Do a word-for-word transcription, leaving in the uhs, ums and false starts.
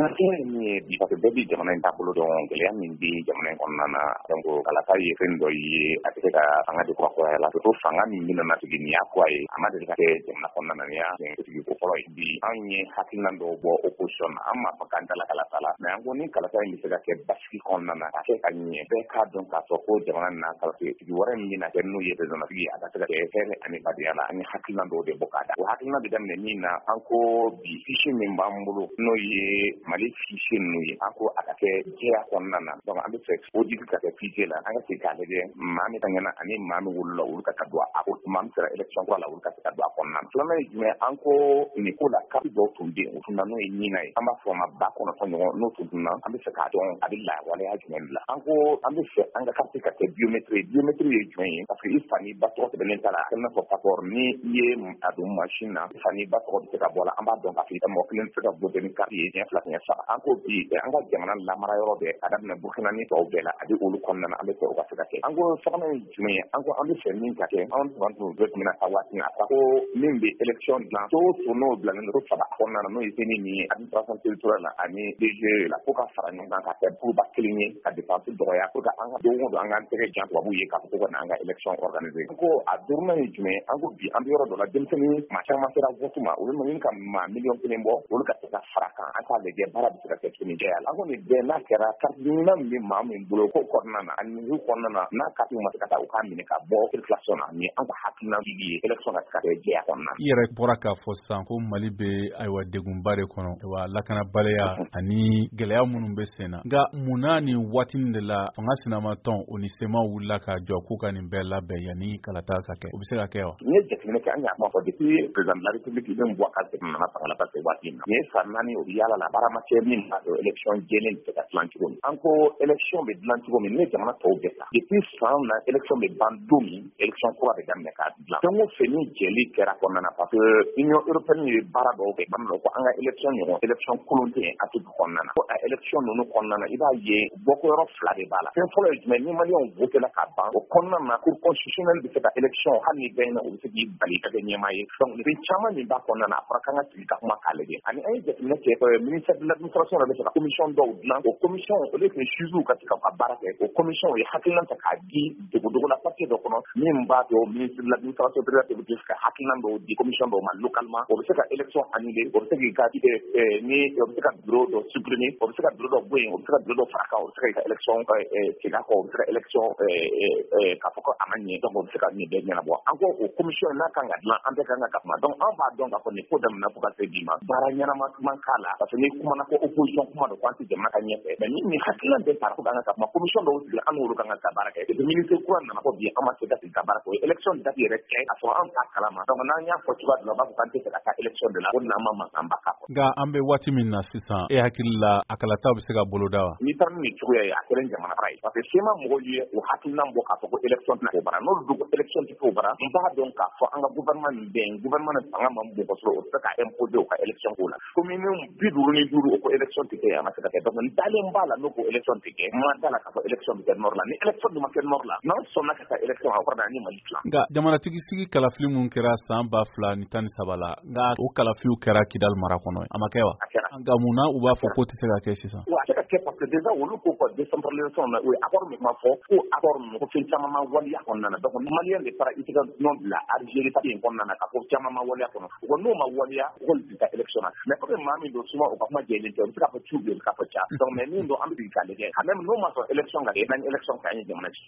ni bi parce que bɛɛ bi jamana in taabolo dɔn gɛlɛya min bi jamana in kɔnɔna na donc kalata ye fɛn dɔ ye a tɛ se ka fanga de kɔrɔkɔrɔ la surtout fanga min bɛna na sigi ni y'a ko a ye a ma deli ka kɛ jamana kɔnɔna na ni y'a sigi ko fɔlɔ ye bi an ye hakilina dɔw bɔ opposition na an ma fɔ k'an dala kalata la mais an ko ni kalata in bɛ se ka kɛ basigi kɔnɔna na a kɛ ka ɲɛ bɛɛ k'a dɔn k'a fɔ ko jamana na kalafitigi wɛrɛ min bɛna kɛ n'o ye présidentigi a ka se ka kɛ hɛrɛ ani badenya la an ye hakilina dɔw de bɔ k'a da o hakilina bɛ daminɛ min na an ko bi fichier min b'an bolo n'o ye Mali fichier ninnu ye an ko a ka kɛ jɛya kɔnɔna na donc an bɛ fɛ o digi ka kɛ fichier la an ka se k'a lajɛ maa min ka ɲɛna ani maa min wolola olu ka taa don a ko maa min sera élection kura la olu ka se ka don a kɔnɔna na filanan ye jumɛn an ko nin ko la carte dɔw tun bɛ yen o tun na n'o ye ɲina ye an b'a fɔ o ma ba kɔnɔntɔn ɲɔgɔn n'o tun tunna an bɛ fɛ k'a dɔn a bɛ lawaleya jumɛn de la an ko an bɛ fɛ an ka carte ka kɛ biométrie biométrie ye jumɛn ye parce que i fa ni ba tɔgɔ sɛbɛnnen ta la a n'a fɔ passeport ni i ye a don machine na i fa ni ba tɔgɔ bɛ se ka bɔ la an b'a dɔn k'a fɔ i ka mɔgɔ kelen tɛ se ka voter ni carte ye diɲɛ fila siɲɛ saba an ko bi an ka jamana lamara yɔrɔ bɛɛ a daminɛ Burkina ni tɔw bɛɛ la a bɛ olu kɔnɔna na an bɛ fɛ o ka se ka kɛ an ko sabanan ye jumɛn ye an ko an bɛ fɛ min ka kɛ anw tun tun bɛ tɛmɛna ka waati na a ko min bɛ élection dilan to to n'o bilalen don saba kɔnɔna na n'o ye seni ni ye administration territoriale la ani D G la ko ka fara ɲɔgɔn kan ka kɛ kuruba kelen ye ka dépense dɔgɔya pour que an ka don o don an k'an tɛgɛ jan tubabuw ye k'a fɔ ko ka na an ka élection organiser an ko a duurunan ye jumɛn an ko bi an bɛ yɔrɔ dɔ la denmisɛnnin maa caman sera vote ma olu ma ɲini ka maa miliyɔn kelen bɔ olu ka se ka fara kan an k'a lajɛ baara bɛ se ka kɛ cogo min jɛya la an ko nin bɛɛ n'a kɛra carte ɲinan min bɛ maa min bolo ko kɔnɔna na ani nin kɔnɔna na n'a carte ma se ka taa u k'a minɛ ka bɔ circulation na ni an ka hakilina digi ye élection ka se ka kɛ jɛya kɔnɔna na. I yɛrɛ bɔra k'a fɔ sisan ko Mali bɛ ayiwa degunba de kɔnɔ wa lakanabaliya ani gɛlɛya minnu bɛ sen na nka munna nin waati nin de la fanga sinamatɔn o ni sema wulila ka jɔ k'u ka nin bɛɛ labɛn yanni kalata ka kɛ o bɛ se ka kɛ wa. N'i ye jateminɛ kɛ an y'a kuma fɔ depuis président de la république bɛ bɔ a ka segin nana fanga la parce que waati in na nin ye san naani o bɛ yaala la baara ma kɛ min b'a dɔn élection jɛlen bɛ se ka dilan cogo min an ko élection bɛ dilan cogo min ne jamana tɔw bɛɛ ta depuis san na élection bɛ ban don min élection kura bɛ daminɛ k'a dilan fɛn o fɛn ni jɛli kɛra kɔnɔna na parce que union européenne ye baara dɔw kɛ bamanan ko an ka élection ɲɔgɔn élection kolon tɛ yen Afrique kɔnɔna na ko a élection ninnu kɔnɔna na i b'a ye bɔkɔyɔrɔ fila de b'a la fɛn fɔlɔ ye jumɛn ni maliyɛnw voté la ka ban o kɔnɔna na cour constitutionnelle bɛ se ka élection hali ni bɛɛ na o bɛ se k'i bali ka kɛ ɲɛmaa ye donc fɛn caman min b'a kɔnɔna na a fɔra k'an ka sigi ka kuma k'a lajɛ ani an ye jateminɛ kɛ ministère de l'administration yɛrɛ bɛ se ka commission dɔw dilan o commission o de tun juges ka se ka baara kɛ o commission o ye hakilina ta k'a di dogodogo la papier dɔ kɔnɔ min b'a to ministre de l'administration bɛ se ka hakilina dɔw di commission dɔw ma localement o bɛ se ka élection annuler o bɛ se k'i ka ni o bɛ se ka bureau dɔ supprimer o bɛ se ka bureau dɔ bɔ yen o bɛ se ka bureau dɔ fara kan o bɛ se ka élection segin a kɔ o bɛ se ka élection k'a fɔ ko a ma ɲɛ donc o bɛ se ka nin bɛɛ ɲɛnabɔ an ko o commission n'a kan ka dilan an bɛɛ kan ka kuma donc an b'a dɔn k'a fɔ nin ko daminɛ fo ka se bi ma baara ɲɛnama man k'a la parce que ni kumana ko opposition kuma don ko an tɛ jamana ka ɲɛfɛ mais ni nin hakilina bɛɛ taara fo k'an ka kuma commission dɔw sigi an n'olu kan ka baara kɛ et puis ministre kura nana fɔ bi an ma se ka sigi ka baara kɛ o ye élection date yɛrɛ kɛ a sɔrɔ an t'a kalama donc n'an y'a fɔ cogoya dɔ la u b'a fɔ k'an tɛ fɛ ka taa élection de la o de la an ma mankan ba k'a fɔ. Nka an bɛ waati min na sisan e hakili la a kalata bɛ se ka bolo da wa. N'i taara nin cogoya ye a kɛra jamana bara ye parce que sema mɔgɔw ye o hakilina bɔ k'a fɔ ko élection tɛ k'o bara n'olu dun ko élection tɛ k'o bara n b'a dɔn k'a fɔ an ka gouvernement nin bɛn gouvernement nin fanga ma bon kosɛbɛ o tɛ se ka imposer o ka élection ko la commune bi duuru ni duuru o ko élection tɛ kɛ a ma se ka kɛ donc n dalen b'a la n'o ko élection tɛ kɛ n ma da la k'a fɔ élection bɛ kɛ nord la ni élection dun ma kɛ nord la n'an sɔnna ka taa élection a kɔrɔ ni Mali tila. Nka jamanatigi sigi kalafili mun kɛra san ba fila ni tan ni saba la nka o kalafiw kɛra Kidal mara kɔnɔ a ma kɛ wa. A kɛra. Nka munna u b'a fɔ k'o tɛ se ka kɛ sisan. Wa a tɛ ka kɛ parce que déjà olu ko ko décentralisation na o ye accord min ma fɔ ko accord ninnu ko fɛn caman ma waleya kɔnɔna na donc maliyɛn de taara i tɛ ka nɔ bila Algérie papier in kɔnɔna na ka ko caman ma waleya kɔnɔ o n'o ma waleya o k'olu tɛ taa élection na mais comme maa min don souvent o ka kuma jɛlen tɛ o bɛ se k'a fɔ cu bɛ o bɛ se k'a fɔ ca donc mais min don an bɛ sigi k'a lajɛ quand même n'o ma sɔrɔ élection ka kɛ n'an ye élection kɛ an ye jamana ci